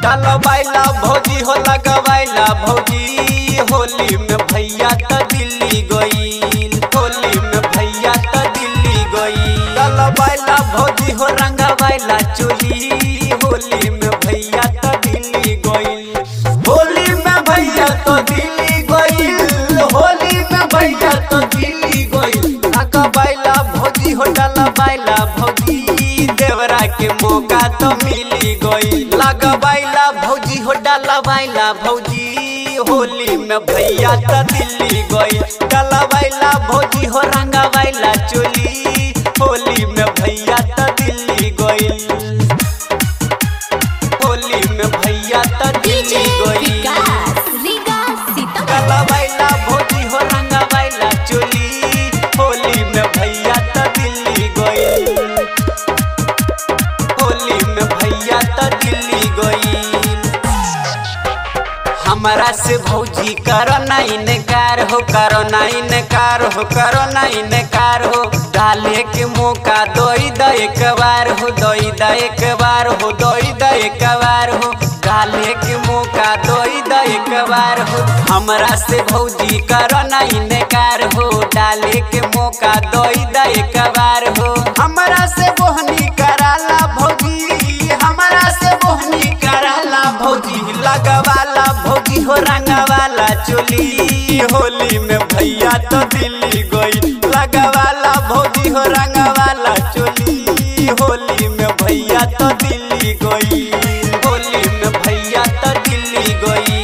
डलवाइला भौजी हो लगवाइला भौजी होली में भैया त दिल्ली गईल होली में भैया त दिल्ली गईल डलवाइला भौजी हो रंगवाइला चोली होली में भैया त दिल्ली गईल होली में भैया तो दिल्ली गईल होली में भैया तो दिल्ली गईल लगवाइला भौजी हो डलवाइला भौजी देवरा के मौका तो मिली गईल लगवाइला भौजी हो डलवाइला भौजी होली में भैया त दिल्ली गईल डलवाइला भौजी हो रंगवाइला चोली होली में भैया त दिल्ली गईल होली में भैया त दिल्ली गईल डलवाइला भौजी हो रंगवाइला चोली होली में भैया त दिल्ली गईल होली में भैया त दिल्ली गईल हमारा से भौजी करो ना इनकार हो करो ना इनकार हो करो ना इनकार हो डाले के मौका दोई द एक बार हो दोई द एक बार हो दोई द एक बार हो डाले के मौका दोई द एक बार हो हमारा से भौजी करो ना इनकार हो डाले के मौका दोई द एक बार हो हमारा से बोहनी कराला भौजी हमारा से बोहनी कराला भौजी लगवाला भौजी हो रंगवाला चोली होली में भैया तो दिल्ली गई लगवाला भौजी हो रंगवाला चोली होली में भैया तो दिल्ली गई होली में भैया तो दिल्ली गई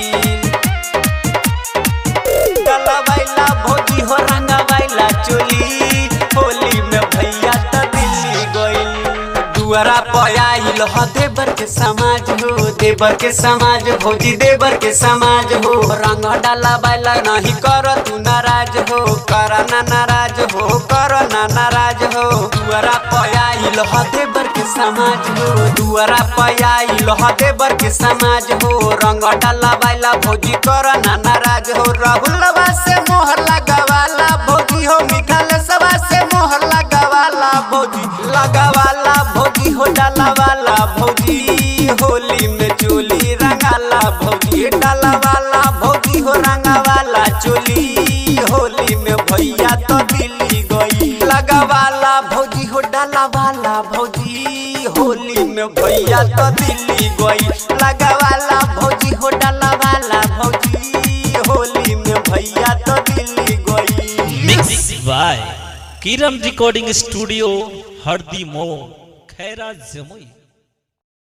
डलवाइला भौजी हो रंगवाइला चोली होली में भैया तो दिल्ली गई दुआरा पयाइल हो देवर के समाज हो देवर के समाज भौजी देवर के समाज हो रंग डलवाइला नहीं कर तू नाराज हो कर ना नाराज हो कर ना नाराज हो दुआरा पयाइल हो देवर के समाज हो दुआरा पयाइल हो देवर के समाज हो रंग डलवाइला भौजी कर ना नाराज हो राहुलवा से मोहर लगवाला भौजी हो मिठाल सवा से मोहर लगवाला भौजी लगवाला भौजी हो डलवाला भौजी होली में चोली रंगाला भौजी डलवाला भौजी हो रंगवाला चोली होली में भैया तो दिल्ली गई लगवाला भौजी हो डलवाला भौजी होली में भैया तो दिल्ली गई लगवाला भौजी हो डलवाला भौजी होली में भैया तो दिल्ली गई mix by Kiran recording studio Hardi मो खैरा जमुई।